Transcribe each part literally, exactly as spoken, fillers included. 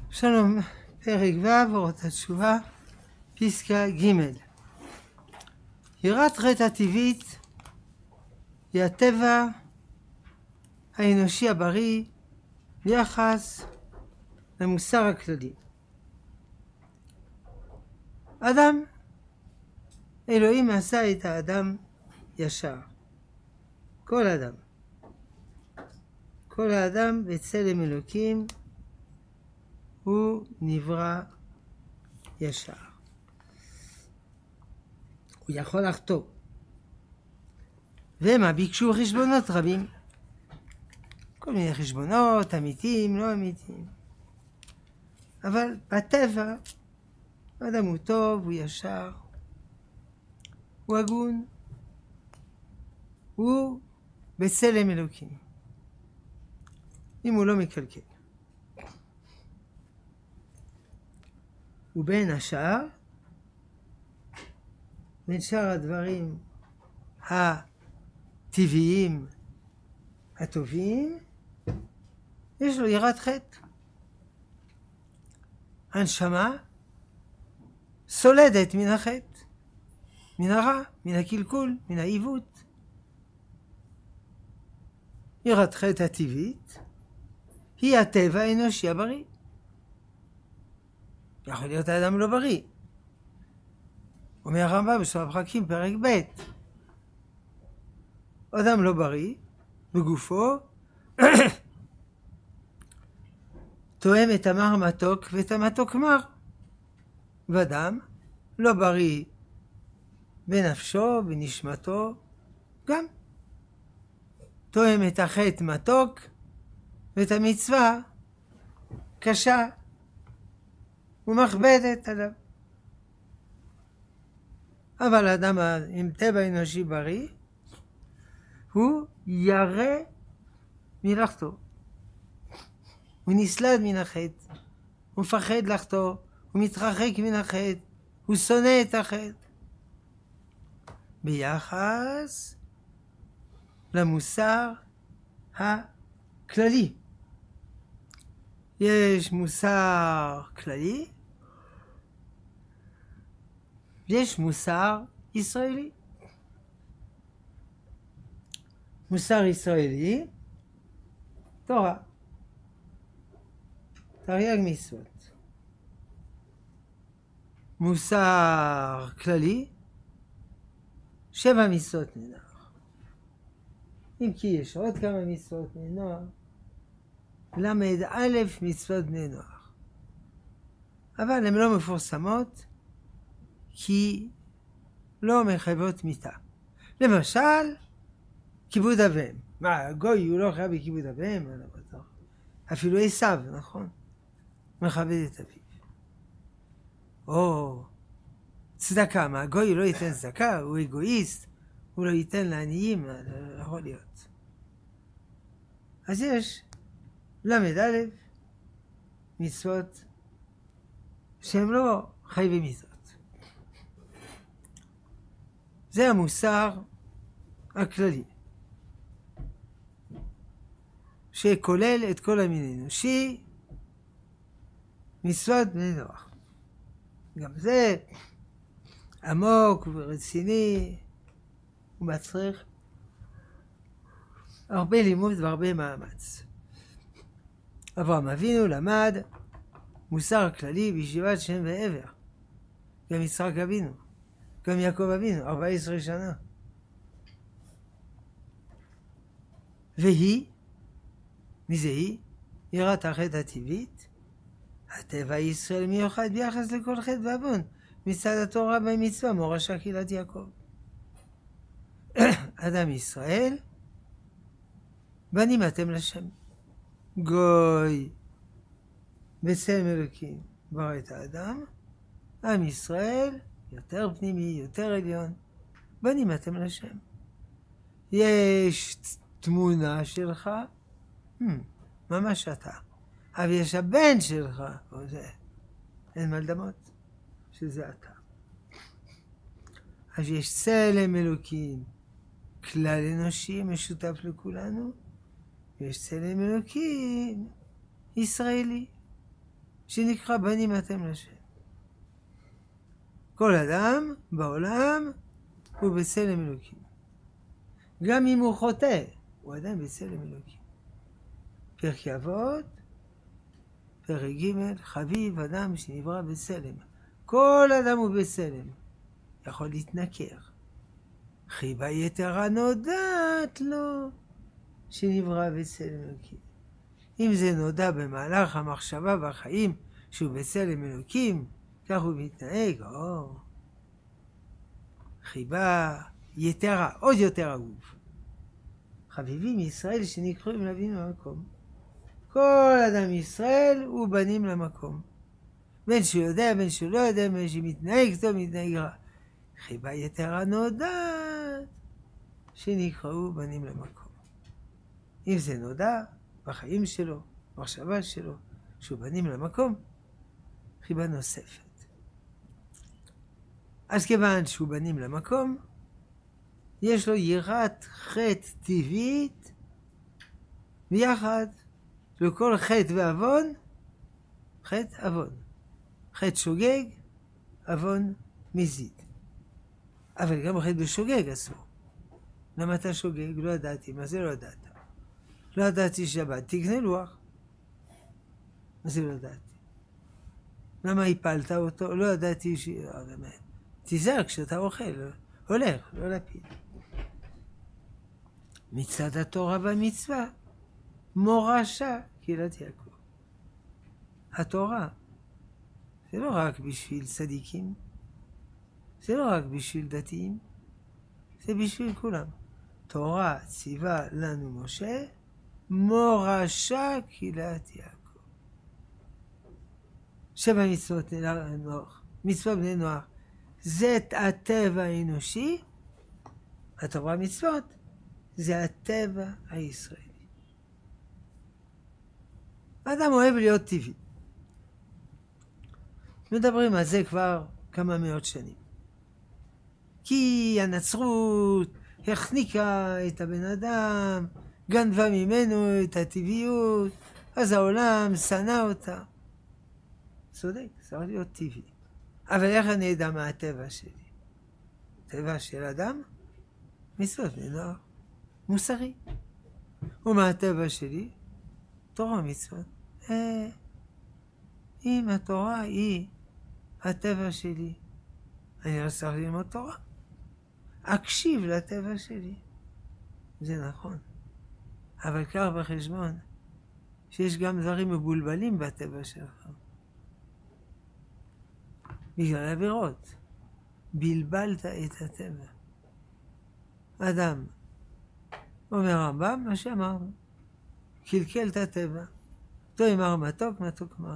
שלום, פרק ו' אורות התשובה, פסקה ג'. יראת חטא הטבעית היא הטבע האנושי הבריא ביחס למוסר הכללי. אדם, אלוהים עשה את האדם ישר. כל אדם. כל האדם בצלם אלוקים הוא נברא ישר. הוא יכול לחטוא. ומה ביקשו חשבונות רבים. כל מיני חשבונות, אמיתיים, לא אמיתיים. אבל בטבע, האדם הוא טוב, הוא ישר, הוא הגון, הוא בצלם אלוקים. אם הוא לא מקלקל. ובין השאר, בין שאר הדברים הטבעיים הטובים, יש לו יראת חטא. הנשמה סולדת מן החטא, מן הרע, מן הקלקול, מן העיוות. יראת חטא הטבעית היא הטבע האנושי הבריא. יכול להיות האדם לא בריא. אומר הרמב"ם בספר הפרקים פרק ב', אדם לא בריא בגופו תואם את המר מתוק ואת המתוק מר. ואדם לא בריא בנפשו, בנשמתו, גם תואם את החטא מתוק ואת המצווה קשה ומכבדת עליו. אבל האדם עם טבע אנושי בריא, הוא ירא מלחטוא. הוא נסלד מן החטא, הוא מפחד לחטוא, הוא מתרחק מן החטא, הוא שונא את החטא. ביחס למוסר הכללי. יש מוסר כללי, יש מוסר ישראלי. מוסר ישראלי, תורה, תרי"ג מצוות. מוסר כללי, שבע מצוות נוח. אם כי יש עוד כמה מצוות נוח, למד א' מצוות בני נוח. אבל הן לא מפורסמות, כי לא מחייבות מיתה. למשל, כיבוד אביהם. מה, גוי הוא לא חייב בכיבוד אביהם? לא בטוח. אפילו עשיו, נכון? מכבד את אביו. או צדקה, מה, גוי לא ייתן צדקה, הוא אגואיסט, הוא לא ייתן לעניים, לא יכול להיות. אז יש למד א' מצוות שהם לא חייבים מצוות. זה המוסר הכללי, שכולל את כל המין האנושי, מצוות בני נוח. גם זה עמוק ורציני, ומצריך הרבה לימוד והרבה מאמץ. אברהם אבינו למד מוסר כללי בישיבת שם ועבר. גם יצחק אבינו, גם יעקב אבינו, ארבע עשרה שנה. והיא, מי זה היא? יראת החטא הטבעית, הטבע הישראל מיוחד ביחס לכל חטא ועוון, מצד התורה במצווה מורשה קהילת יעקב. אדם ישראל, בנים אתם לשם. גוי בצלם אלוקים ברא את האדם, עם ישראל יותר פנימי, יותר עליון, בנים אתם לשם. יש תמונה שלך, hmm, ממש אתה. אבל יש הבן שלך, או זה, אין מה לדמות, שזה אתה. אז יש צלם אלוקים, כלל אנושי משותף לכולנו, ויש צלם אלוקים ישראלי, שנקרא בנים אתם לשם. כל אדם בעולם הוא בצלם אלוקים. גם אם הוא חוטא, הוא עדיין בצלם אלוקים. פרקי אבות, פרק ג', חביב אדם שנברא בצלם. כל אדם הוא בצלם. יכול להתנכר. חיבה יתרה נודעת לו שנברא בצלם אלוקים. אם זה נודע במהלך המחשבה והחיים שהוא בצלם אלוקים, כך הוא מתנהג, או, חיבה יתרה, עוד יותר אהוב. חביבים ישראל שנקראים להבין למקום. כל אדם ישראל הוא בנים למקום. בין שהוא יודע, בין שהוא לא יודע, בין שמתנהג טוב, מתנהג רע. חיבה יתרה נודעת שנקראו בנים למקום. אם זה נודע בחיים שלו, במחשבה שלו, שהוא בנים למקום, חיבה נוספת. אז כיוון שהוא בנים למקום, יש לו יראת חטא טבעית, ביחד לכל חטא ועוון, חטא עוון. חטא שוגג, עוון מזיד. אבל גם חטא בשוגג אסור. למה אתה שוגג? לא ידעתי. מה זה לא ידעת? לא ידעתי שבת. תקנה לוח. מה זה לא ידעתי? למה הפלת אותו? לא ידעתי ש... תיזהר כשאתה אוכל. הולך, לא להפיל. מצד התורה והמצווה, מורשה קהילת יעקב. התורה זה לא רק בשביל צדיקים, זה לא רק בשביל דתיים, זה בשביל כולם. תורה ציווה לנו משה, מורשה קהילת יעקב. שבע מצוות נוח, מצווה בני נוח, זה הטבע האנושי, התורה מצוות, זה הטבע הישראלי. האדם אוהב להיות טבעי. מדברים על זה כבר כמה מאות שנים. כי הנצרות החניקה את הבן אדם, גנבה ממנו את הטבעיות, אז העולם שנא אותה. צודק, צריך להיות טבעי. אבל איך אני אדע מה הטבע שלי? טבע של אדם? מצוות בני נוח. מוסרי. ומה הטבע שלי? תורה מצוות. אה, אם התורה היא הטבע שלי, אני לא צריך ללמוד תורה. אקשיב לטבע שלי. זה נכון. אבל קח בחשבון שיש גם דברים מבולבלים בטבע שלך. בגלל עבירות. בלבלת את הטבע. אדם אומר רמב"ם, מה שאמרנו. קלקל את הטבע. אותו אמר מתוק, מתוק אמר.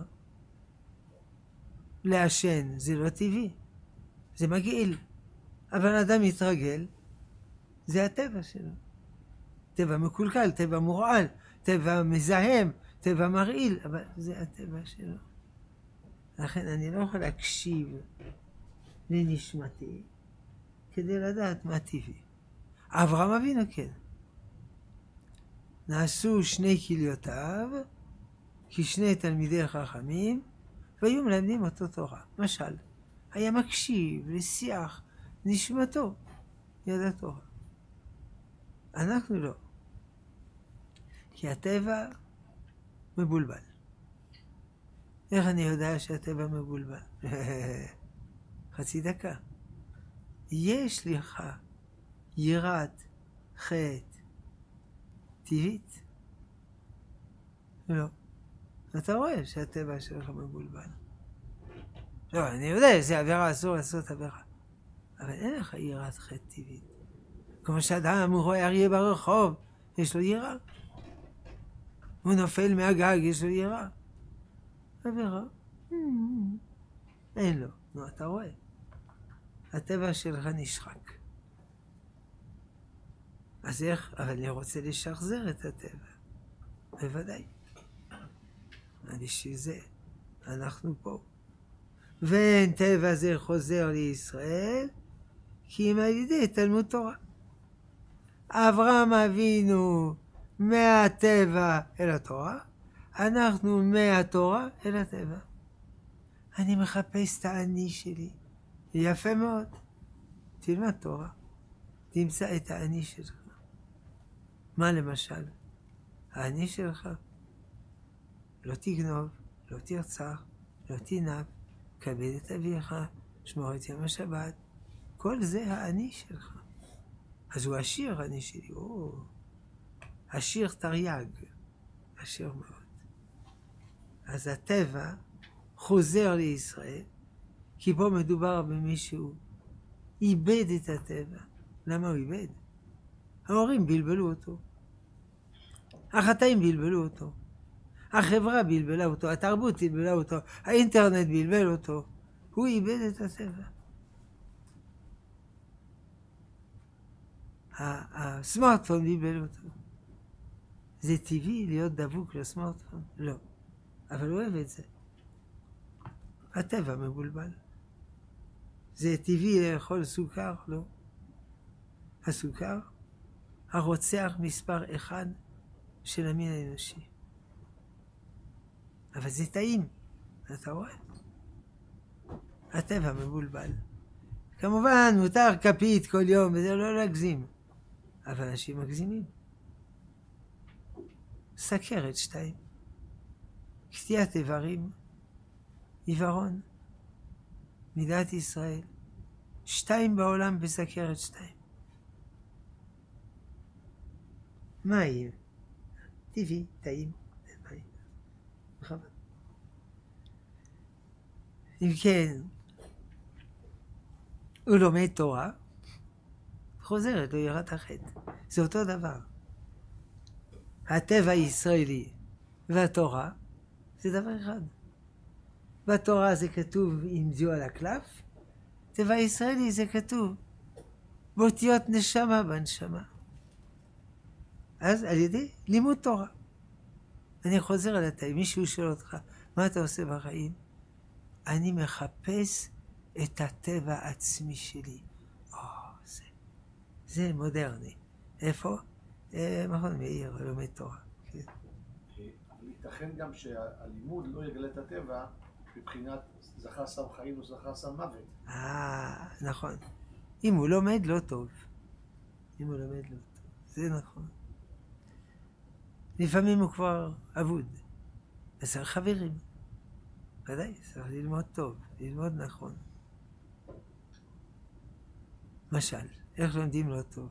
לעשן זה לא טבעי. זה מגעיל. אבל אדם מתרגל, זה הטבע שלו. טבע מקולקל, טבע מורעל, טבע מזהם, טבע מרעיל, אבל זה הטבע שלו. לכן אני לא יכול להקשיב לנשמתי כדי לדעת מה טבעי. אברהם אבינו כן. נעשו שני כליותיו כשני תלמידי חכמים והיו מלמדים אותו תורה. משל, היה מקשיב לשיח נשמתו, ידע תורה. אנחנו לא. כי הטבע מבולבל. איך אני יודע שהטבע מבולבל? חצי דקה. יש לך יראת חטא טבעית? לא. אתה רואה שהטבע שלך מבולבל. לא, אני יודע, זה עבירה, אסור לעשות עבירה. אבל אין לך יראת חטא טבעית. כמו שאדם הוא רואה אריה ברחוב, יש לו יראה. הוא נופל מהגג, יש לו יראה. עבירה? אין לו. נו, אתה רואה. הטבע שלך נשחק. אז איך? אבל אני רוצה לשחזר את הטבע. בוודאי. בשביל זה אנחנו פה. ואין טבע זה חוזר לישראל, כי אם על ידי תלמוד תורה. אברהם אבינו מהטבע אל התורה, אנחנו מהתורה אל הטבע. אני מחפש את האני שלי. יפה מאוד. תלמד תורה. תמצא את האני שלך. מה למשל? האני שלך. לא תגנוב, לא תרצח, לא תנאף, כבד את אביך, שמור את יום השבת. כל זה האני שלך. אז הוא עשיר, האני שלי. או, עשיר תרי"ג. עשיר מאוד. אז הטבע חוזר לישראל, כי פה מדובר במישהו איבד את הטבע. למה הוא איבד? ההורים בלבלו אותו. החטאים בלבלו אותו. החברה בלבלה אותו. התרבות בלבלה אותו. האינטרנט בלבל אותו. הוא איבד את הטבע. הסמארטפון בלבל אותו. זה טבעי להיות דבוק לסמארטפון? לא. אבל הוא אוהב את זה. הטבע מבולבל. זה טבעי לאכול סוכר? לא. הסוכר, הרוצח מספר אחד של המין האנושי. אבל זה טעים, אתה רואה? הטבע מבולבל. כמובן, מותר כפית כל יום, וזה לא להגזים. אבל אנשים מגזימים. סכרת שתיים. קטיעת איברים. עיוורון. מדינת ישראל. שתיים בעולם בסכרת שתיים. מים. טבעי, טעים. מים. בכבוד. אם כן, הוא לומד תורה, חוזרת לו יראת החטא. זה אותו דבר. הטבע הישראלי והתורה זה דבר אחד. בתורה זה כתוב עם זיו על הקלף, טבע הישראלי זה כתוב באותיות נשמה בנשמה. אז על ידי לימוד תורה. אני חוזר על התאים, מישהו שואל אותך, מה אתה עושה בחיים? אני מחפש את הטבע העצמי שלי. או, זה, זה מודרני. איפה? אה, מכון מאיר, לומד תורה. כן. אבל ייתכן גם שהלימוד לא יגלה את הטבע מבחינת זכר שם חיים או זכר שם מוות. אה, נכון. אם הוא לומד לא טוב. אם הוא לומד לא טוב. זה נכון. לפעמים הוא כבר אבוד. אז צריך חברים. ודאי, צריך ללמוד טוב, ללמוד נכון. משל, איך לומדים לא טוב?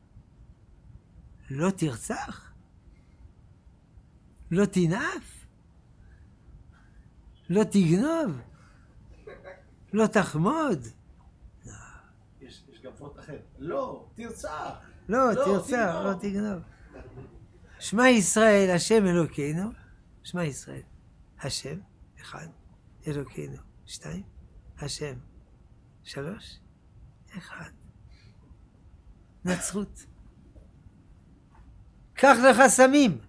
לא תרצח? לא תנאף? לא תגנוב? לא תחמוד? יש, יש גם פרוט אחר. לא, תרצח! לא, לא תרצח, לא תגנוב. שמע ישראל, השם אלוקינו. שמע ישראל, השם, אחד. אלוקינו, שתיים. השם, שלוש. אחד. נצרות. קח לך סמים.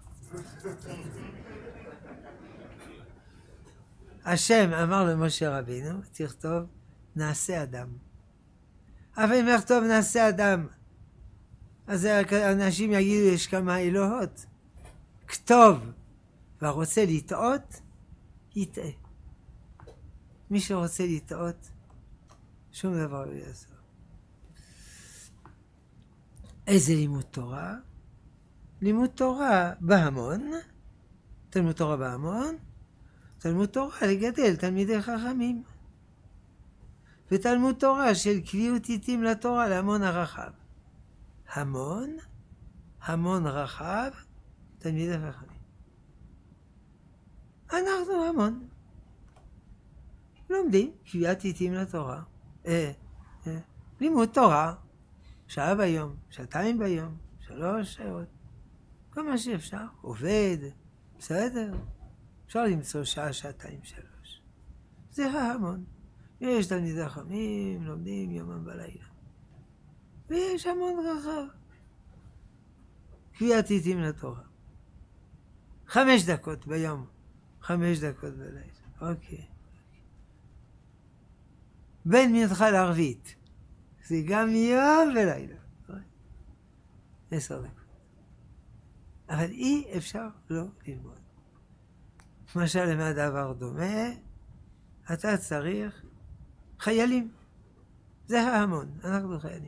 השם אמר למשה רבינו, תכתוב, נעשה אדם. אבל אם יכתוב נעשה אדם, אז אנשים יגידו, יש כמה אלוהות. כתוב, והרוצה לטעות, יטעה. מי שרוצה לטעות, שום דבר לא יעזור. איזה לימוד תורה? לימוד תורה בהמון, תלמוד תורה בהמון, תלמוד תורה לגדל תלמידי חכמים. ותלמוד תורה של קביעות עיתים לתורה להמון הרחב. המון, המון רחב, תלמידי חכמים. אנחנו המון. לומדים קביעת עיתים לתורה. אה, אה, לימוד תורה, שעה ביום, שעתיים ביום, שלוש שעות. כל מה שאפשר, עובד, בסדר. אפשר למצוא שעה, שעתיים, שלוש. זה המון. יש תלמידי חכמים, לומדים יומם בלילה. ויש המון רחב. קביעת עיתים לתורה. חמש דקות ביום, חמש דקות בלילה. אוקיי. בין מנחה לערבית. זה גם יום ולילה. עשר דקות. אבל אי אפשר לא ללמוד. למשל למה דבר דומה? אתה צריך חיילים. זה ההמון, אנחנו חיילים.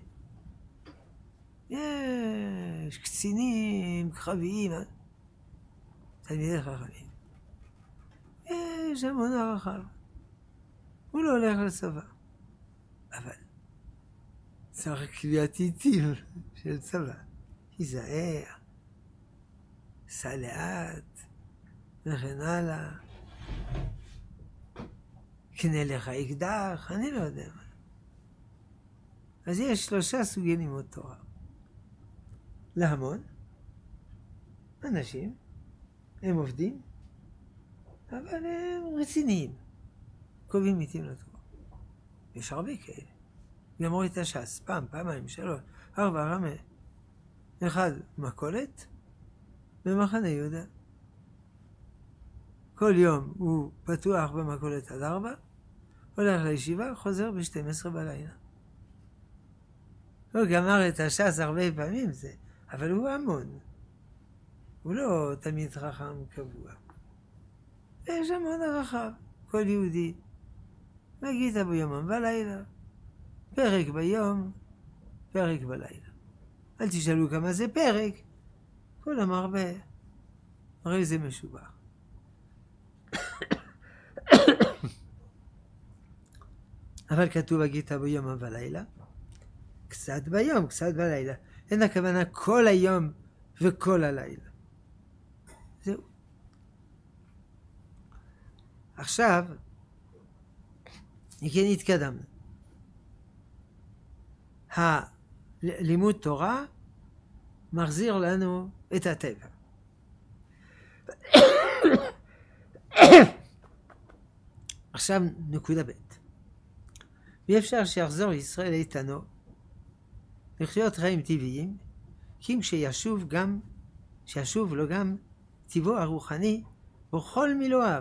יש קצינים, קרביים, תלמידי חכמים. יש המון הרחב. הוא לא הולך לצבא. אבל צריך קביעת עיתים של צבא. היזהר, סע לאט, וכן הלאה. קנה לך אקדח, אני לא יודע מה. אז יש שלושה סוגי לימוד תורה. להמון, אנשים, הם עובדים, אבל הם רציניים, קובעים עיתים לתורה. יש הרבה כאלה. גמרו את הש"ס, פעם, פעמיים, שלוש, ארבע, רמה. אחד מכולת, במחנה יהודה. כל יום הוא פתוח במכולת עד ארבע, הולך לישיבה, חוזר ב-שתים עשרה בלילה. הוא גמר את הש"ס הרבה פעמים זה, אבל הוא המון. הוא לא תמיד חכם קבוע. יש המון הרחב, כל יהודי. מגיע ביומם בלילה, פרק ביום, פרק בלילה. אל תשאלו כמה זה פרק, כולם הרבה. הרי זה משובח. אבל כתוב הגיתה ביום ובלילה, קצת ביום, קצת בלילה. אין הכוונה כל היום וכל הלילה. זהו. עכשיו, כן התקדמנו. הלימוד תורה מחזיר לנו את הטבע. עכשיו נקודה ב'. ואי אפשר שיחזור ישראל איתנו לחיות חיים טבעיים, כי אם שישוב גם, שישוב לו גם טבעו הרוחני בכל מילואיו.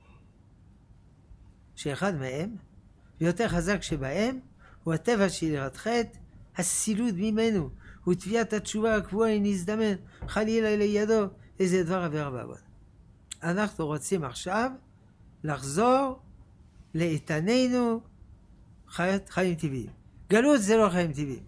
שאחד מהם, ויותר חזק שבהם, הוא הטבע של יראת חטא, הסילוד ממנו, הוא תביעת התשובה הקבועה אם נזדמן חלילה לידו איזה דבר עבר בעוון. אנחנו רוצים עכשיו לחזור לאיתננו חיים טבעיים. גלות זה לא חיים טבעיים.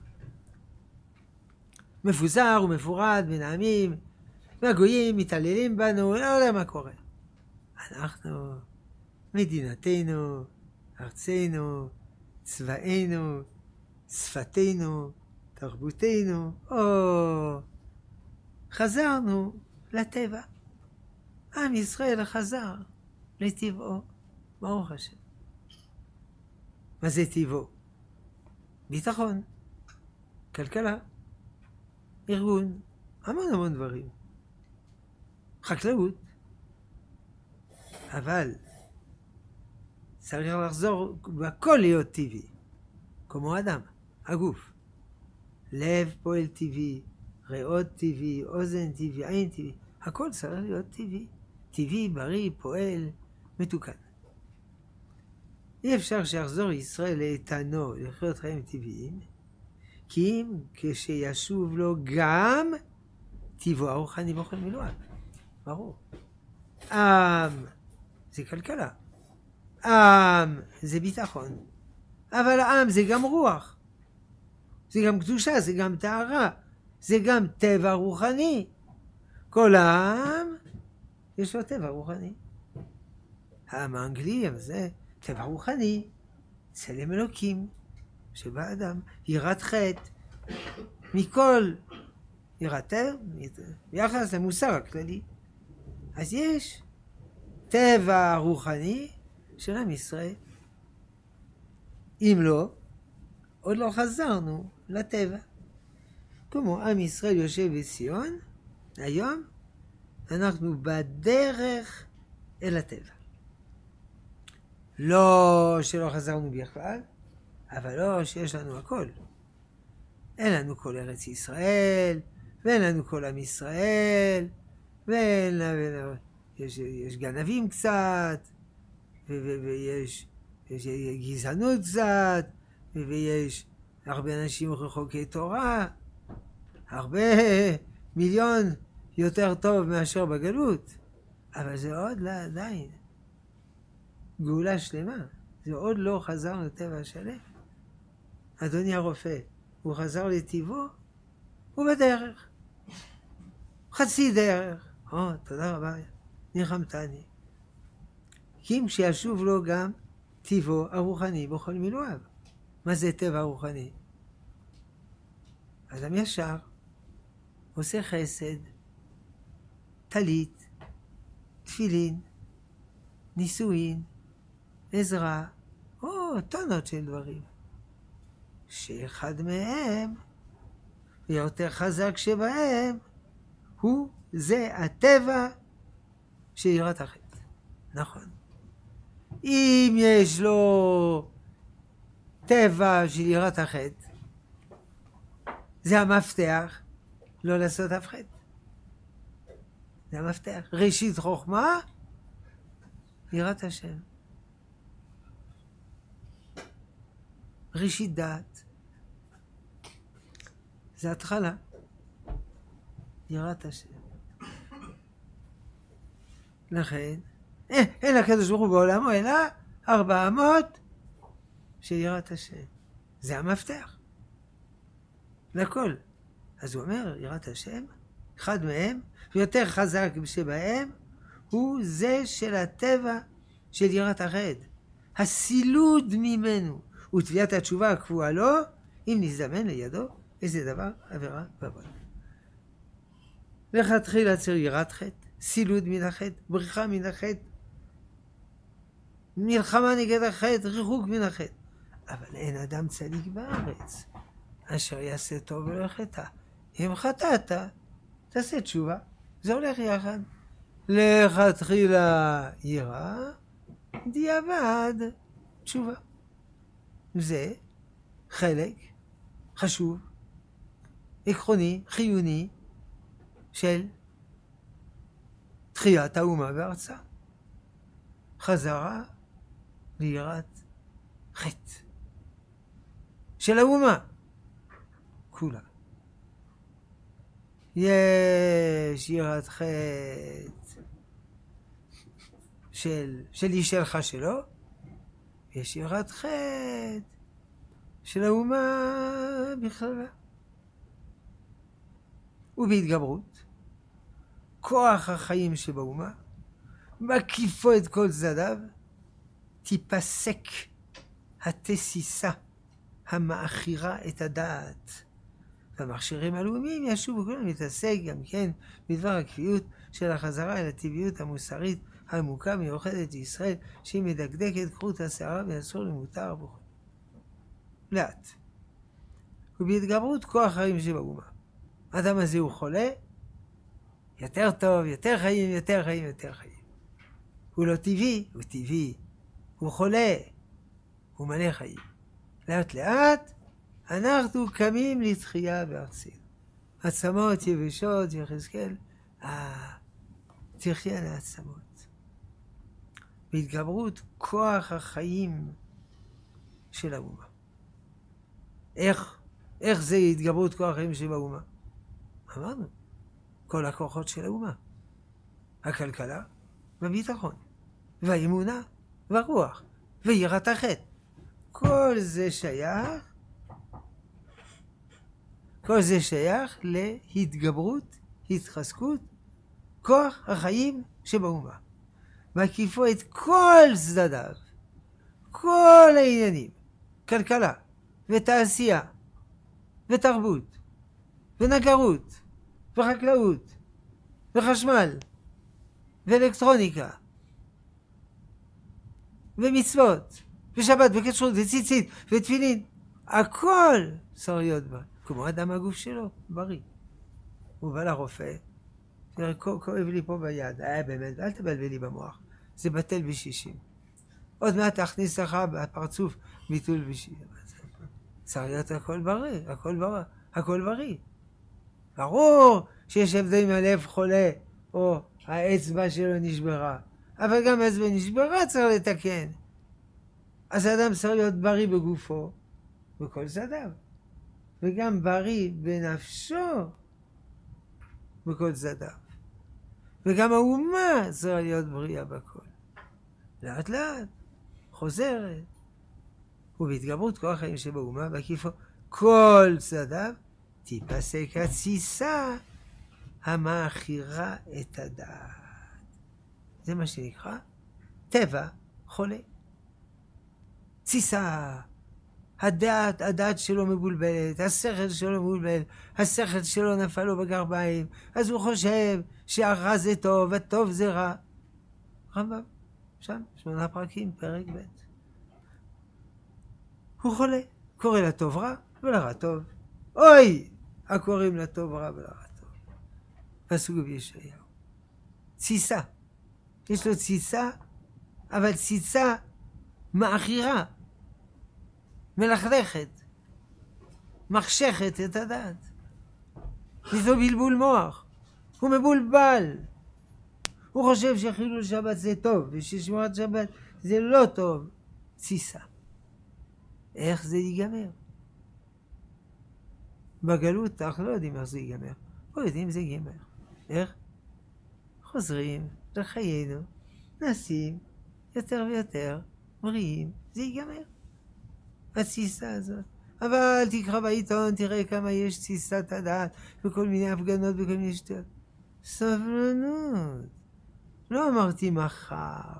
מפוזר ומפורד בין העמים, והגויים מתעללים בנו, לא יודע מה קורה. אנחנו, מדינתנו, ארצנו, צבאנו, שפתנו, תרבותנו, או חזרנו לטבע. עם ישראל חזר לטבעו, ברוך השם. מה זה טבעו? ביטחון, כלכלה, ארגון, המון המון דברים. חקלאות. אבל צריך לחזור בכל להיות טבעי, כמו אדם, הגוף. לב פועל טבעי, ריאות טבעי, אוזן טבעי, עין טבעי, הכל צריך להיות טבעי. טבעי, בריא, פועל, מתוקן. אי אפשר שיחזור ישראל לאיתנו לחיות חיים טבעיים, כי אם כשישוב לו גם טבעו הרוחני בכל מילואיו. ברור. עם זה כלכלה. עם זה ביטחון. אבל עם זה גם רוח. זה גם קדושה, זה גם טהרה. זה גם טבע רוחני. כל העם יש לו טבע רוחני. העם האנגלי זה טבע רוחני. צלם אלוקים שבאדם. יראת חטא. מכל יראת ביחס למוסר הכללי. אז יש טבע רוחני של עם ישראל. אם לא, עוד לא חזרנו לטבע. כמו עם ישראל יושב בציון, היום אנחנו בדרך אל הטבע. לא שלא חזרנו בכלל, אבל לא שיש לנו הכל. אין לנו כל ארץ ישראל, ואין לנו כל עם ישראל, ואין לנו, יש, יש גנבים קצת, ו- ו- ויש יש גזענות קצת, ו- ויש הרבה אנשים רחוקי תורה, הרבה מיליון יותר טוב מאשר בגלות, אבל זה עוד לא עדיין. גאולה שלמה. זה עוד לא חזר לטבע שלם. אדוני הרופא, הוא חזר לטבעו, הוא בדרך. חצי דרך. או, תודה רבה, ניחמתני. כי אם שישוב לו גם טבעו הרוחני בכל מילואיו. מה זה טבע הרוחני? אדם ישר, עושה חסד, טלית, תפילין, נישואין, עזרה, או טונות של דברים. שאחד מהם, ויותר חזק שבהם, הוא זה הטבע של יראת החטא. נכון. אם יש לו טבע של יראת החטא, זה המפתח לא לעשות אף חטא. זה המפתח. ראשית חוכמה, יראת השם. ראשית דעת. זה התחלה. יראת השם. לכן, אה, אין הקדוש ברוך הוא בעולמו, אלא ארבע אמות של יראת השם. זה המפתח. לכל. אז הוא אומר, יראת השם, אחד מהם, ויותר חזק שבהם, הוא זה של הטבע של יראת החטא. הסילוד ממנו, ותביעת התשובה הקבועה לו, אם נזדמן לידו, איזה דבר, עבירה ובא. לכתחילה צריך יראת חטא, סילוד מן החטא, בריחה מן החטא, מלחמה נגד החטא, ריחוק מן החטא. אבל אין אדם צדיק בארץ, אשר יעשה טוב ולא יחטא. אם חטאת, תעשה תשובה. זה הולך יחד. לכתחילה יראה, דיעבד תשובה. זה חלק חשוב, עקרוני, חיוני, של תחיית האומה בארצה. חזרה ליראת חטא. של האומה. כולה. יש יראת חטא של, שלי שלך שלו, יש יראת חטא של האומה בכללה. ובהתגברות, כוח החיים שבאומה, מקיפו את כל צדדיו, תיפסק התסיסה המאחירה את הדעת. והמכשירים הלאומיים ישובו כולם להתעסק גם כן בדבר הקביעות של החזרה אל הטבעיות המוסרית העמוקה מיוחדת לישראל, שהיא מדקדקת כרות השערה ואסור למותר בכל. לאט. ובהתגברות כוח החיים שבאומה. האדם הזה הוא חולה, יותר טוב, יותר חיים, יותר חיים, יותר חיים. הוא לא טבעי, הוא טבעי. הוא חולה, הוא מלא חיים. לאט לאט, אנחנו קמים לתחייה בארצנו. עצמות יבשות יחזקאל, אה, תחיה לעצמות. בהתגברות כוח החיים של האומה. איך, איך זה התגברות כוח החיים של האומה? אמרנו, כל הכוחות של האומה. הכלכלה והביטחון, והאמונה והרוח, ויראת החטא. כל זה שייך, כל זה שייך להתגברות, התחזקות, כוח החיים שבאומה. מקיפו את כל צדדיו, כל העניינים, כלכלה ותעשייה ותרבות ונגרות וחקלאות וחשמל ואלקטרוניקה ומצוות ושבת וכשרות וציצית ותפילין, הכל צריך להיות בה. כמו אדם הגוף שלו, בריא. הוא בא לרופא, תראה, כואב לי פה ביד, אה באמת, אל תבלבל לי במוח, זה בטל בשישים. עוד מעט תכניס לך בפרצוף ביטול בשישים. צריך להיות הכל בריא, הכל בריא, הכל בריא. ברור שיש הבדל אם הלב חולה, או האצבע שלו נשברה. אבל גם האצבע נשברה צריך לתקן. אז האדם צריך להיות בריא בגופו, בכל צדיו. וגם בריא בנפשו, בכל צדיו. וגם האומה צריכה להיות בריאה בכל. לאט לאט, חוזרת, ובהתגברות כוח החיים שבאומה, בהקיפו כל צדדיו, תיפסק התסיסה המאכירה את הדעת. זה מה שנקרא טבע חולה. תסיסה. הדעת, הדעת שלו מבולבלת, השכל שלו מבולבל, השכל שלו נפל לו בגרביים, אז הוא חושב שהרע זה טוב, הטוב זה רע. רמב"ם, שם, שמונה פרקים, פרק ב'. הוא חולה, קורא לטוב רע ולרע טוב. אוי, הקוראים לטוב רע ולרע טוב. פסוק בישעיהו. תסיסה. יש לו תסיסה, אבל תסיסה מאכירה. מלכלכת, מחשכת את הדעת. יש לו בלבול מוח, הוא מבולבל. הוא חושב שחילול שבת זה טוב, וששמורת שבת זה לא טוב. תסיסה. איך זה ייגמר? בגלות אנחנו לא יודעים איך זה ייגמר. לא יודעים זה ייגמר. איך? חוזרים לחיינו, נשים יותר ויותר בריאים, זה ייגמר. התסיסה הזאת. אבל תקרא בעיתון, תראה כמה יש תסיסת הדעת, וכל מיני הפגנות וכל מיני שטויות. סבלנות. לא אמרתי מחר.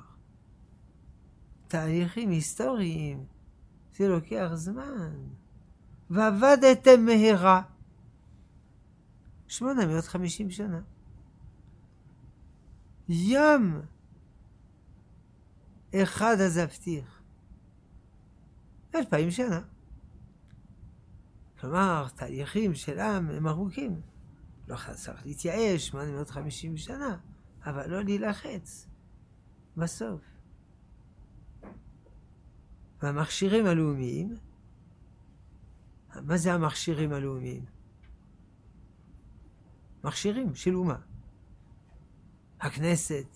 תהליכים היסטוריים, זה לוקח זמן. ועבדתם מהרה. שמונה מאות וחמישים שנה. יום אחד אז הבטיח. אלפיים שנה. כלומר, תהליכים של עם הם ארוכים. לא צריך להתייאש, שמונה מאות וחמישים שנה, אבל לא להילחץ. בסוף. והמכשירים הלאומיים, מה זה המכשירים הלאומיים? מכשירים של אומה. הכנסת,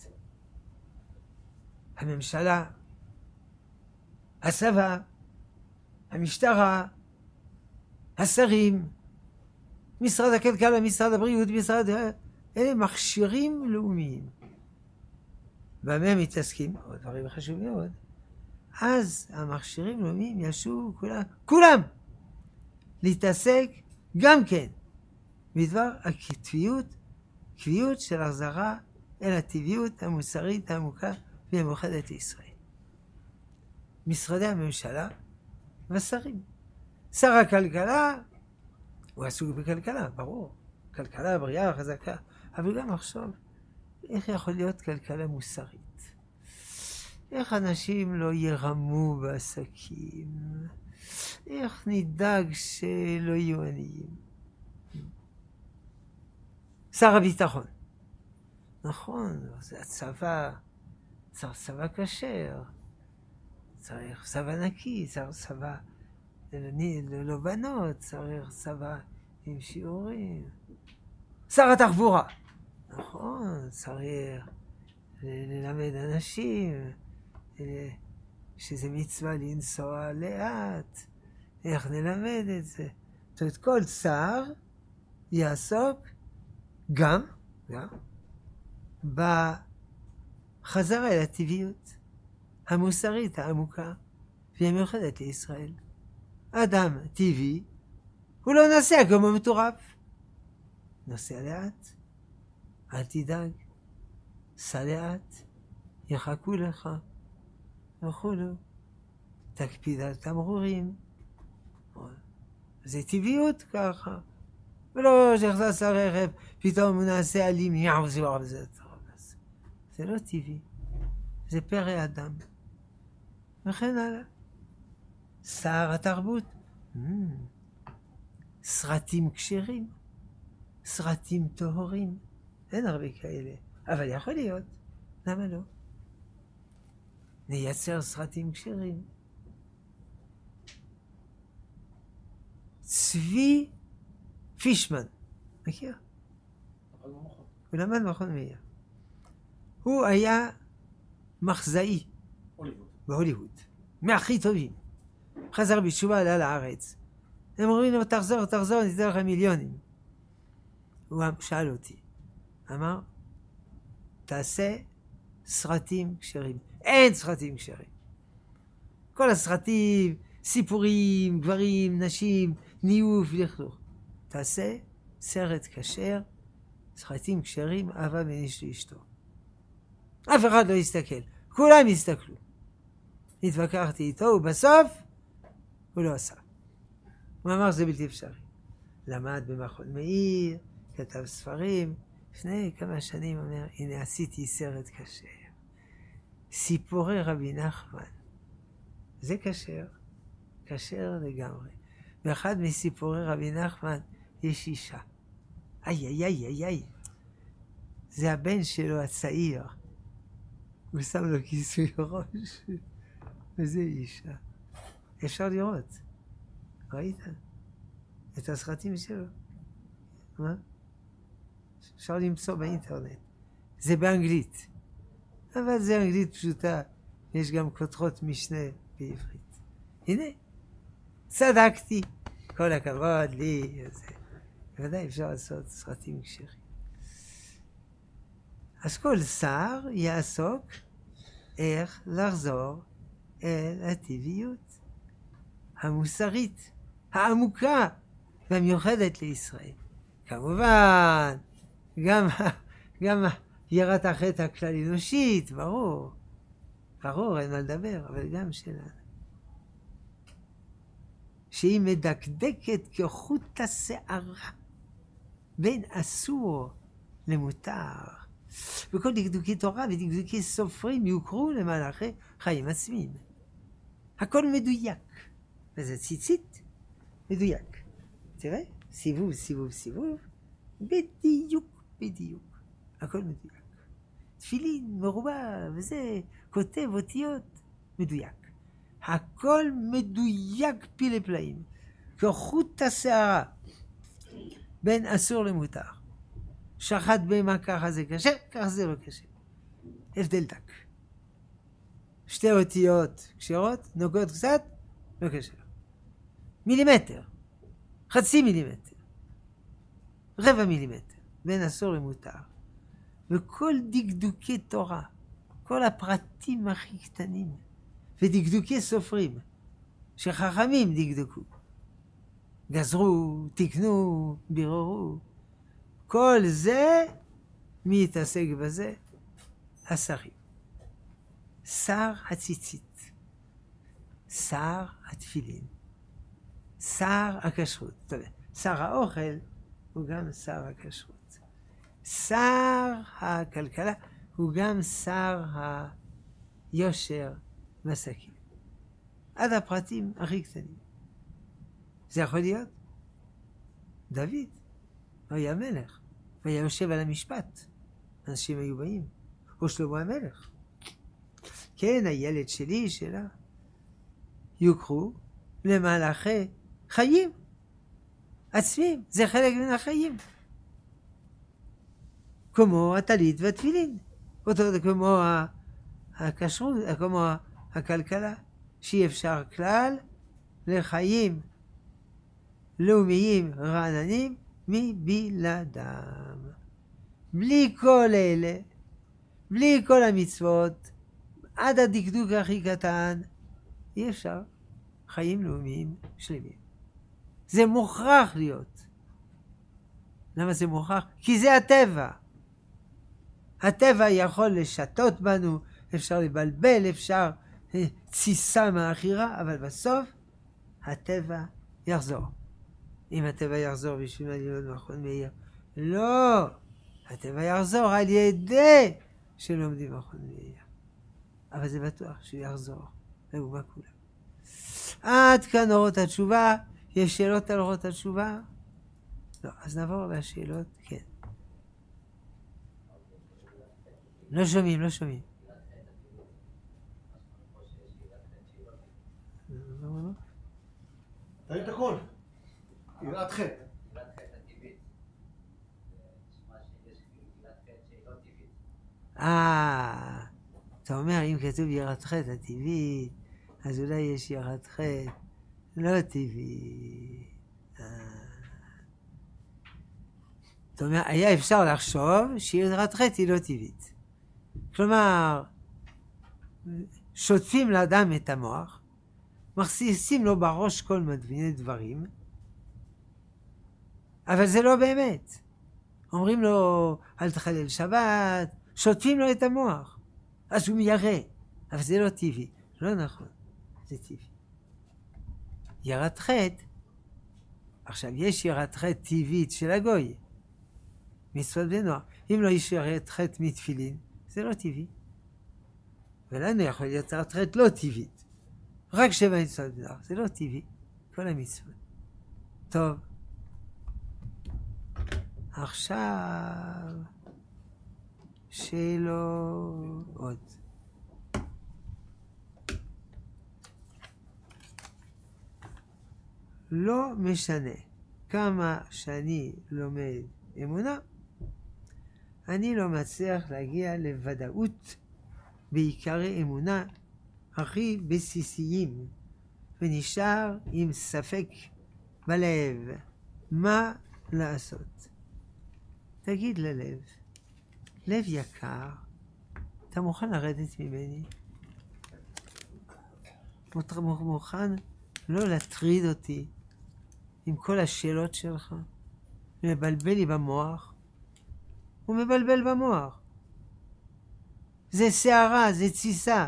הממשלה, הצבא, המשטרה, השרים, משרד הכלכלה, משרד הבריאות, משרד... אלה מכשירים לאומיים. במה הם מתעסקים? עוד דברים חשובים מאוד. אז המכשירים לאומיים ישו כולם, כולם, להתעסק גם כן בדבר הקביעות, קביעות של החזרה אל הטבעיות המוסרית העמוקה והמאוחדת לישראל. משרדי הממשלה ושרים. שר הכלכלה, הוא עסוק בכלכלה, ברור. כלכלה בריאה, חזקה. אבל גם עכשיו, איך יכול להיות כלכלה מוסרית? איך אנשים לא ירמו בעסקים? איך נדאג שלא יהיו עניים? שר הביטחון. נכון, זה הצבא, צריך צבא כשר. צריך צבא נקי, צריך צבא ללא בנות, צריך צבא עם שיעורים. שר התחבורה. נכון, צריך ללמד אנשים שזה מצווה לנסוע לאט. איך נלמד את זה? זאת אומרת, כל שר יעסוק גם, גם בחזרה אל הטבעיות המוסרית העמוקה והמיוחדת לישראל. אדם טבעי הוא לא נוסע כמו מטורף. נוסע לאט, אל תדאג, סע לאט, יחכו לך, וכולו. תקפיד על תמרורים. זה טבעיות ככה. ולא שכנס הרכב, פתאום הוא נעשה אלים, יאו, זה לא זה. זה לא טבעי. זה פרא אדם. וכן הלאה. שר התרבות. סרטים כשרים. סרטים טהורים. אין הרבה כאלה. אבל יכול להיות. למה לא? נייצר סרטים כשרים. צבי פישמן. מכיר? הוא למד מכון מאיר. הוא היה מחזאי. הוליווד. בהוליווד. מהכי טובים. חזר בתשובה, עלה לארץ. הם אומרים לו, תחזור, תחזור, ניתן לך מיליונים. הוא שאל אותי. אמר, תעשה סרטים כשרים. אין סרטים כשרים. כל הסרטים, סיפורים, גברים, נשים, ניאוף, לכלוך. תעשה סרט כשר, סרטים כשרים, אהבה בין איש לאשתו. אף אחד לא יסתכל, כולם יסתכלו. התווכחתי איתו, ובסוף הוא לא עשה. הוא אמר שזה בלתי אפשרי. למד במכון מאיר, כתב ספרים. לפני כמה שנים אומר, הנה עשיתי סרט כשר. סיפורי רבי נחמן. זה כשר, כשר לגמרי. באחד מסיפורי רבי נחמן יש אישה. איי, איי, איי, איי, איי. זה הבן שלו הצעיר. הוא שם לו כיסוי ראש. וזה אישה. אפשר לראות. ראית? את הסרטים שלו. מה? אפשר למצוא באינטרנט. זה באנגלית. אבל זה אנגלית פשוטה. יש גם כותרות משנה בעברית. הנה, צדקתי. כל הכבוד לי. בוודאי אפשר לעשות סרטים כשרים. אז כל שר יעסוק איך לחזור אל הטבעיות המוסרית, העמוקה והמיוחדת לישראל. כמובן, גם, גם יראת החטא הכלל אנושית, ברור. ברור, אין מה לדבר, אבל גם שלנו. שהיא מדקדקת כחוט השערה בין אסור למותר. וכל דקדוקי תורה ודקדוקי סופרים יוכרו למהלכי חיים עצמיים. הכל מדויק. וזה ציצית מדויק. תראה, סיבוב, סיבוב, סיבוב, בדיוק, בדיוק. הכל מדויק. תפילין, מרובע, וזה, כותב אותיות, מדויק. הכל מדויק פילי פלאים. כחוט השערה בין אסור למותר. שחט בהמה ככה זה קשה, ככה זה לא קשה. הבדל דק. שתי אותיות כשרות, נוגעות קצת, לא קשה. מילימטר, חצי מילימטר, רבע מילימטר, בין אסור למותר. וכל דקדוקי תורה, כל הפרטים הכי קטנים, ודקדוקי סופרים, שחכמים דקדקו, גזרו, תקנו, בירורו, כל זה, מי יתעסק בזה? השרים. שר הציצית, שר התפילין, שר הכשרות. טוב, שר האוכל הוא גם שר הכשרות. שר הכלכלה הוא גם שר היושר והעסקים. עד הפרטים הכי קטנים. זה יכול להיות דוד. הוא היה מלך, והיה יושב על המשפט. אנשים היו באים. או שלמה המלך. כן, הילד שלי, שלה, יוכרו למהלכי חיים. עצמיים. זה חלק מן החיים. כמו הטלית והתפילין. אותו כמו הכשרות, כמו הכלכלה, שאי אפשר כלל לחיים לאומיים רעננים, מבלעדם. בלי כל אלה, בלי כל המצוות, עד הדקדוק הכי קטן, אי אפשר חיים לאומיים שלמים. זה מוכרח להיות. למה זה מוכרח? כי זה הטבע. הטבע יכול לשתות בנו, אפשר לבלבל, אפשר ציסה מהאחירה, אבל בסוף הטבע יחזור. אם הטבע יחזור בשביל מה ללמוד מכון מאיר, לא, הטבע יחזור על ידי שלומדים מכון מאיר. אבל זה בטוח שהוא יחזור לאומה כולה. עד כאן אורות התשובה. יש שאלות על אורות התשובה? לא, אז נעבור לשאלות. כן. לא שומעים, לא שומעים. תראי את הכל. יראת חטא. אה, אתה אומר, אם כתוב יראת חטא הטבעית, אז אולי יש יראת חטא לא טבעית. אתה אומר, היה אפשר לחשוב שיראת חטא היא לא טבעית. כלומר, שוטפים לאדם את המוח, מכניסים לו בראש כל מיני דברים, אבל זה לא באמת. אומרים לו, אל תחלל שבת, שוטפים לו את המוח. אז הוא מיירא, אבל זה לא טבעי. לא נכון, זה טבעי. יראת חטא, עכשיו יש יראת חטא טבעית של הגוי, מצוות בני נוח. אם לא יש יראת חטא מתפילין, זה לא טבעי. ולנו יכול להיות יראת חטא לא טבעית. רק שבע מצוות בני נוח, זה לא טבעי. כל המצוות. טוב. עכשיו, שאלות. לא משנה כמה שאני לומד אמונה, אני לא מצליח להגיע לוודאות בעיקרי אמונה הכי בסיסיים, ונשאר עם ספק בלב. מה לעשות? תגיד ללב, לב יקר, אתה מוכן לרדת ממני? אתה מוכן לא להטריד אותי עם כל השאלות שלך? מבלבל לי במוח? הוא מבלבל במוח. זה שערה, זה תסיסה.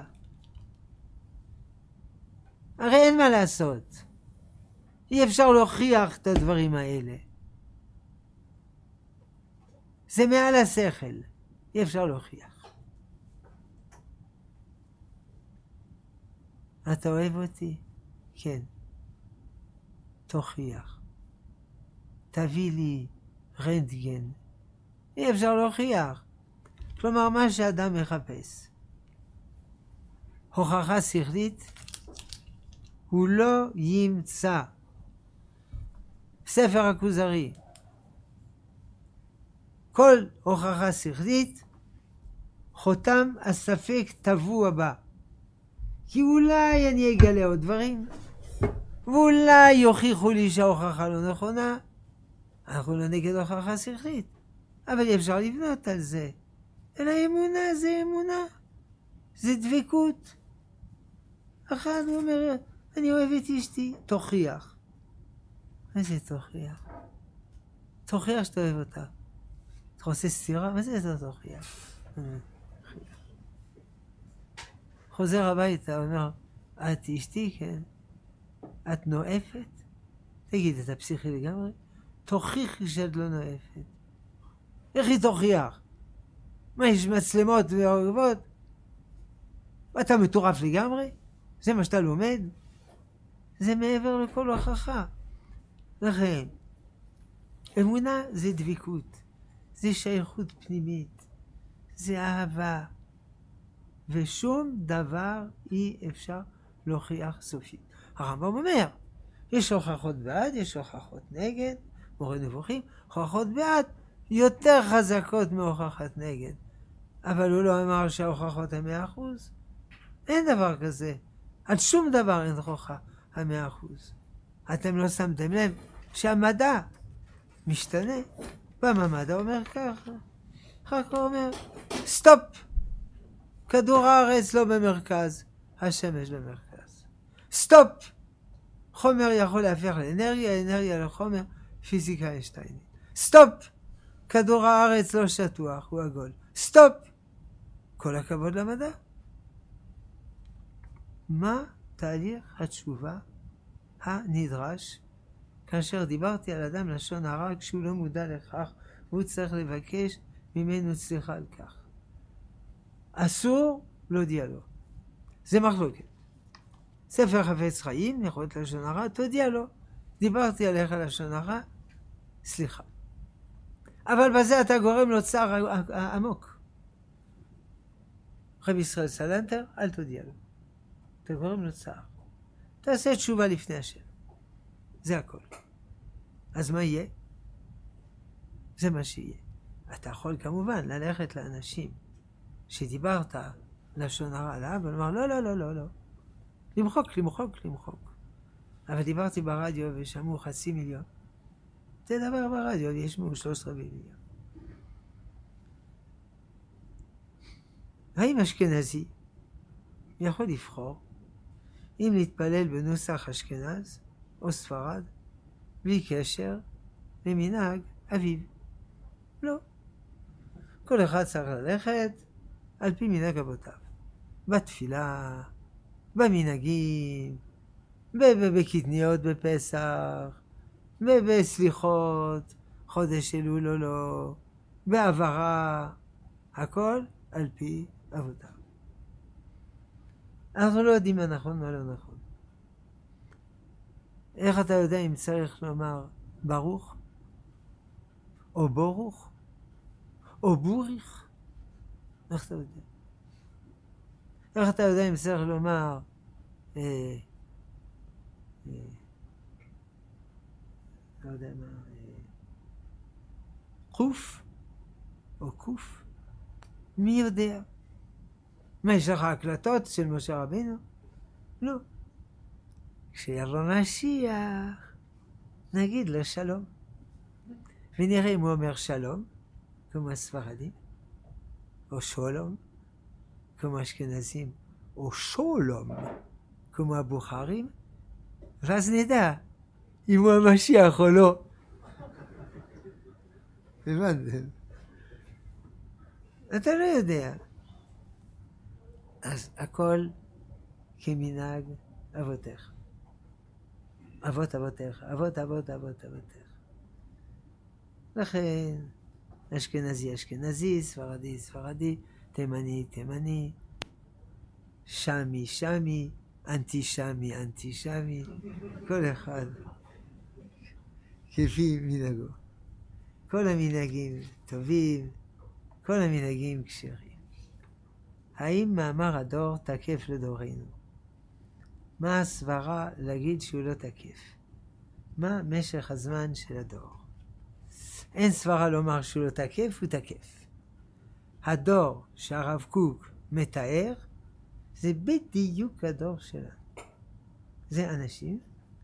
הרי אין מה לעשות. אי אפשר להוכיח את הדברים האלה. זה מעל השכל. אי אפשר להוכיח. אתה אוהב אותי? כן. תוכיח. תביא לי רנטגן. אי אפשר להוכיח. כלומר, מה שאדם מחפש. הוכחה שכלית, הוא לא ימצא. ספר הכוזרי. כל הוכחה שכלית, חותם הספק טבוע בה. כי אולי אני אגלה עוד דברים, ואולי יוכיחו לי שההוכחה לא נכונה. אנחנו לא נגד הוכחה שכלית, אבל אי אפשר לבנות על זה. אלא אמונה זה אמונה, זה דבקות. אחד אומר, אני אוהב את אשתי, תוכיח. מה זה תוכיח? תוכיח שאתה אוהב אותה. אתה עושה סתירה? מה זה זה תוכיח? חוזר הביתה, אומר, את אשתי, כן? את נואפת? תגיד, אתה פסיכי לגמרי? תוכיחי שאת לא נואפת. איך היא תוכיח? מה, יש מצלמות וערבות? אתה מטורף לגמרי? זה מה שאתה לומד? זה מעבר לכל הוכחה. לכן, אמונה זה דבקות, זה שייכות פנימית, זה אהבה, ושום דבר אי אפשר להוכיח סופית. הרמב"ם אומר, יש הוכחות בעד, יש הוכחות נגד, מורה נבוכים, הוכחות בעד יותר חזקות מהוכחת נגד. אבל הוא לא אמר שההוכחות המאה אחוז. אין דבר כזה. על שום דבר אין הוכחה המאה אחוז. אתם לא שמתם לב שהמדע משתנה. פעם המדע אומר ככה, אחר כך אומר, סטופ! כדור הארץ לא במרכז, השמש במרכז. סטופ! חומר יכול להפך לאנרגיה, אנרגיה לחומר, פיזיקה איינשטיינית. סטופ! כדור הארץ לא שטוח, הוא עגול. סטופ! כל הכבוד למדע. מה תהליך התשובה הנדרש כאשר דיברתי על אדם לשון הרע כשהוא לא מודע לכך והוא צריך לבקש ממנו סליחה על כך? אסור להודיע לו. זה מחלוקת. ספר חפץ חיים, יכול להיות לשון הרע, תודיע לו. דיברתי עליך לשון הרע, סליחה. אבל בזה אתה גורם לו צער עמוק. רבי ישראל סלנטר, אל תודיע לו. אתה גורם לו צער. תעשה תשובה לפני השם. זה הכל. אז מה יהיה? זה מה שיהיה. אתה יכול כמובן ללכת לאנשים שדיברת לשון הרע עליו, ולומר לא, לא, לא, לא, לא. למחוק, למחוק, למחוק. אבל דיברתי ברדיו ושמעו חצי מיליון. זה דבר ברדיו, ישמעו שלושת רבעי מיליון. האם אשכנזי יכול לבחור אם להתפלל בנוסח אשכנז או ספרד, בלי קשר למנהג אביו. לא. כל אחד צריך ללכת על פי מנהג אבותיו. בתפילה, במנהגים, בקטניות בפסח, בסליחות, חודש אלול או לא, בעברה, הכל על פי אבותיו. אנחנו לא יודעים מה נכון מה לא נכון. איך אתה יודע אם צריך לומר ברוך, או בורוך, או בוריך? איך אתה יודע? איך אתה יודע אם צריך לומר אה, אה, לא יודע מה, אה, קוף, או קוף? מי יודע? מה, יש לך הקלטות של משה רבינו? לא. כשיבוא משיח, נגיד לו שלום. ונראה אם הוא אומר שלום, כמו הספרדים, או שולום, כמו אשכנזים, או שולום, כמו הבוכרים, ואז נדע אם הוא המשיח או לא. הבנתם? אתה לא יודע. אז הכל כמנהג אבותיך. אבות אבותיך, אבות אבות אבות אבותיך. לכן, אשכנזי אשכנזי, ספרדי ספרדי, תימני תימני, שמי שמי, אנטישמי אנטישמי, כל אחד כפי מנהגו. כל המנהגים טובים, כל המנהגים כשרים. האם מאמר הדור תקף לדורנו? מה הסברה להגיד שהוא לא תקף? מה משך הזמן של הדור? אין סברה לומר שהוא לא תקף, הוא תקף. הדור שהרב קוק מתאר, זה בדיוק הדור שלנו. זה אנשים.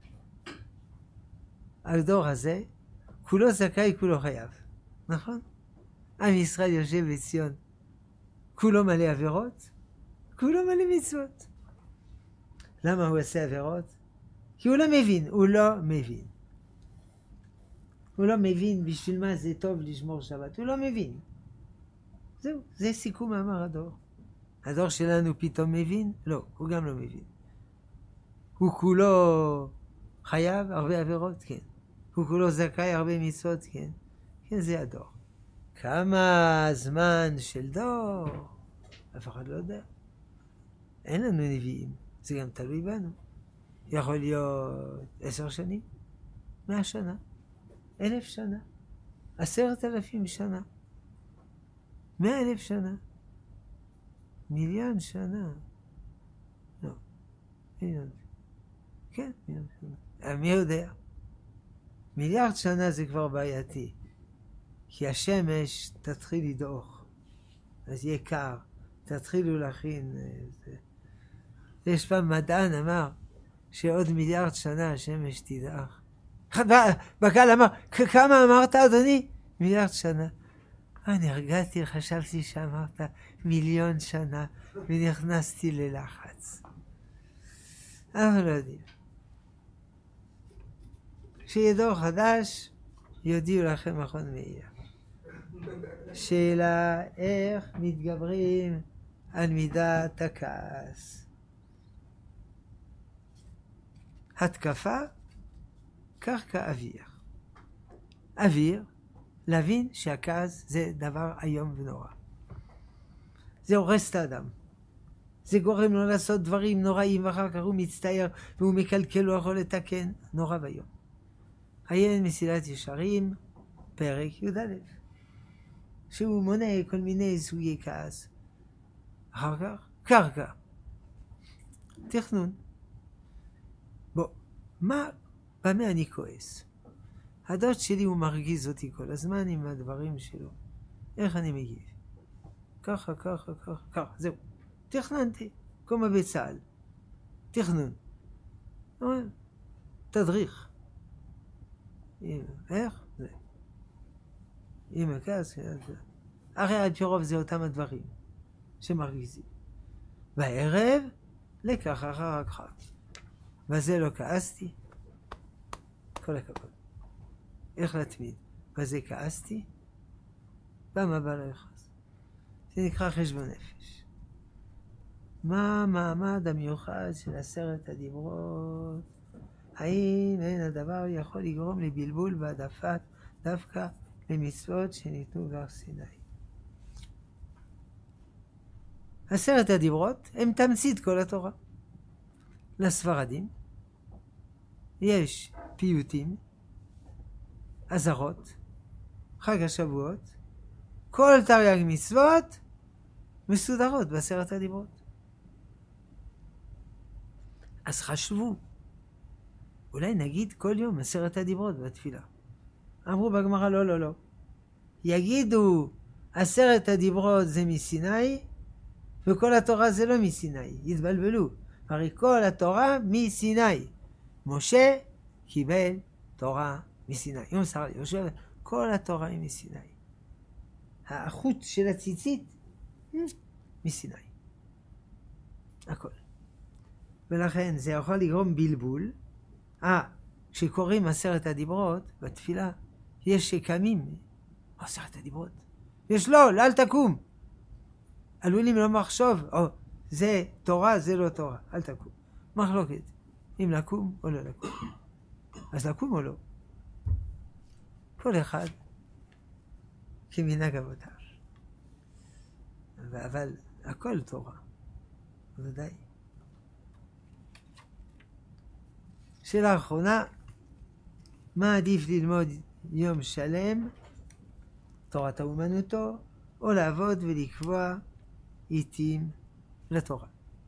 הדור הזה, כולו זכאי, כולו חייב. נכון? עם ישראל יושב בציון, כולו מלא עבירות, כולו מלא מצוות. למה הוא עושה עבירות? כי הוא לא מבין, הוא לא מבין. הוא לא מבין בשביל מה זה טוב לשמור שבת, הוא לא מבין. זהו, זה סיכום מאמר הדור. הדור שלנו פתאום מבין? לא, הוא גם לא מבין. הוא כולו חייב הרבה עבירות? כן. הוא כולו זכאי הרבה מצוות? כן. כן, זה הדור. כמה זמן של דור? אף אחד לא יודע. אין לנו נביאים, זה גם תלוי בנו. יכול להיות עשר שנים, מאה שנה, אלף שנה, עשרת אלפים שנה, מאה אלף שנה, מיליון שנה. לא, מיליון. כן, מיליון שנה. מי יודע? מיליארד שנה זה כבר בעייתי. כי השמש תתחיל לדעוך, אז יהיה קר, תתחילו להכין. זה. יש פעם מדען אמר שעוד מיליארד שנה השמש תדעך. אחד בקהל אמר, כמה אמרת אדוני? מיליארד שנה. אני הרגעתי, חשבתי שאמרת מיליון שנה, ונכנסתי ללחץ. אנחנו לא יודעים. כשיהיה דור חדש, יודיעו לכם מכון מאיר. שאלה איך מתגברים על מידת הכעס. התקפה, קרקע אוויר. אוויר, להבין שהכעס זה דבר איום ונורא. זה הורס את האדם. זה גורם לו לעשות דברים נוראים, ואחר כך הוא מצטער והוא מקלקל, הוא יכול לתקן. נורא ויום. עיין מסילת ישרים, פרק י"א. שהוא מונה כל מיני סוגי כעס. אחר כך, קרקע. תכנון. בוא, מה, במה אני כועס? הדוד שלי הוא מרגיז אותי כל הזמן עם הדברים שלו. איך אני מגיב? ככה, ככה, ככה, ככה, זהו. תכננתי, כמו בצה"ל. תכנון. תדריך. איך? זה. עם הכעס, הרי על פי רוב זה אותם הדברים שמרגיזים. בערב, לקח אחר כך. בזה לא כעסתי. כל הכבוד. איך להתמיד? בזה כעסתי? פעם הבאה לא יכעס. זה נקרא חשבון נפש. מה המעמד המיוחד של עשרת הדיברות? האם אין הדבר יכול לגרום לבלבול בהעדפת דווקא למצוות שניתנו בהר סיני? עשרת הדיברות הם תמצית כל התורה. לספרדים יש פיוטים, אזהרות, חג השבועות, כל תרי"ג מצוות מסודרות בעשרת הדיברות. אז חשבו, אולי נגיד כל יום עשרת הדיברות בתפילה. אמרו בגמרא לא, לא, לא. יגידו עשרת הדיברות זה מסיני, וכל התורה זה לא מסיני. יתבלבלו. הרי כל התורה מסיני. משה קיבל תורה מסיני. יום שר יושב, כל התורה היא מסיני. החוט של הציצית מסיני. הכל. ולכן זה יכול לגרום בלבול. אה, כשקוראים עשרת הדיברות בתפילה, יש שקמים עשרת הדיברות. יש לא, אל תקום. עלולים לא מחשוב, או זה תורה, זה לא תורה, אל תקום. מחלוקת, אם לקום או לא לקום. אז לקום או לא. כל אחד כמנהג אבותיו. אבל הכל תורה, ודאי. שאלה אחרונה, מה עדיף ללמוד יום שלם, תורת האומנותו, או לעבוד ולקבוע עיתים לתורה?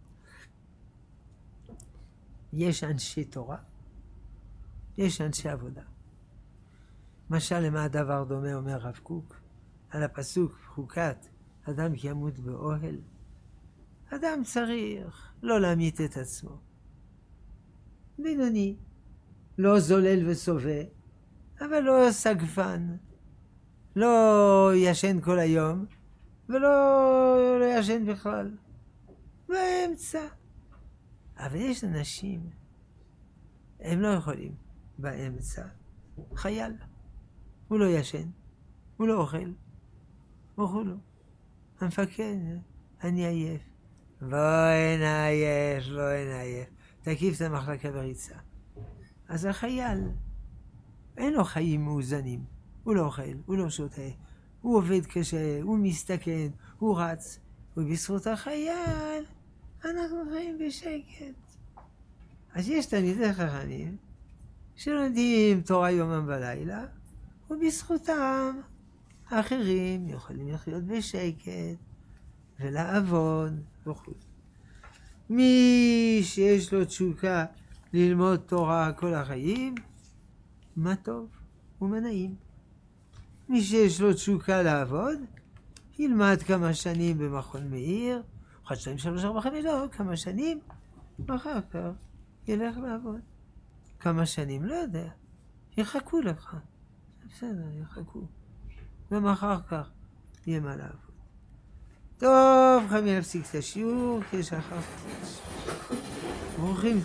יש אנשי תורה, יש אנשי עבודה. משל למה הדבר דומה, אומר רב קוק, על הפסוק חוקת אדם כי ימות באוהל. אדם צריך לא להמית את עצמו. בינוני, לא זולל וסובה, אבל לא סגפן, לא ישן כל היום, ולא לא ישן בכלל. באמצע. אבל יש אנשים, הם לא יכולים באמצע. חייל, הוא לא ישן, הוא לא אוכל, אוכלו לו. המפקד, אני עייף. לא אין עייף, לא אין עייף. תקיף את המחלקה בריצה. אז החייל, אין לו חיים מאוזנים. הוא לא אוכל, הוא לא שותה, הוא עובד קשה, הוא מסתכן, הוא רץ. ובזכות החייל, אנחנו חיים בשקט. אז יש תלמידי חכמים שלומדים תורה יומם ולילה, ובזכותם האחרים יכולים לחיות בשקט ולעבוד וכו'. מי שיש לו תשוקה ללמוד תורה כל החיים, מה טוב ומה נעים. מי שיש לו תשוקה לעבוד, ילמד כמה שנים במכון מאיר, אחד, שתיים, שלוש, ארבע, חמש, לא, כמה שנים, ואחר כך ילך לעבוד. כמה שנים, לא יודע, יחכו לך. בסדר, יחכו. גם אחר כך יהיה מה לעבוד. טוב, חייבים להפסיק את השיעור, כי יש אחר כך. ברוכים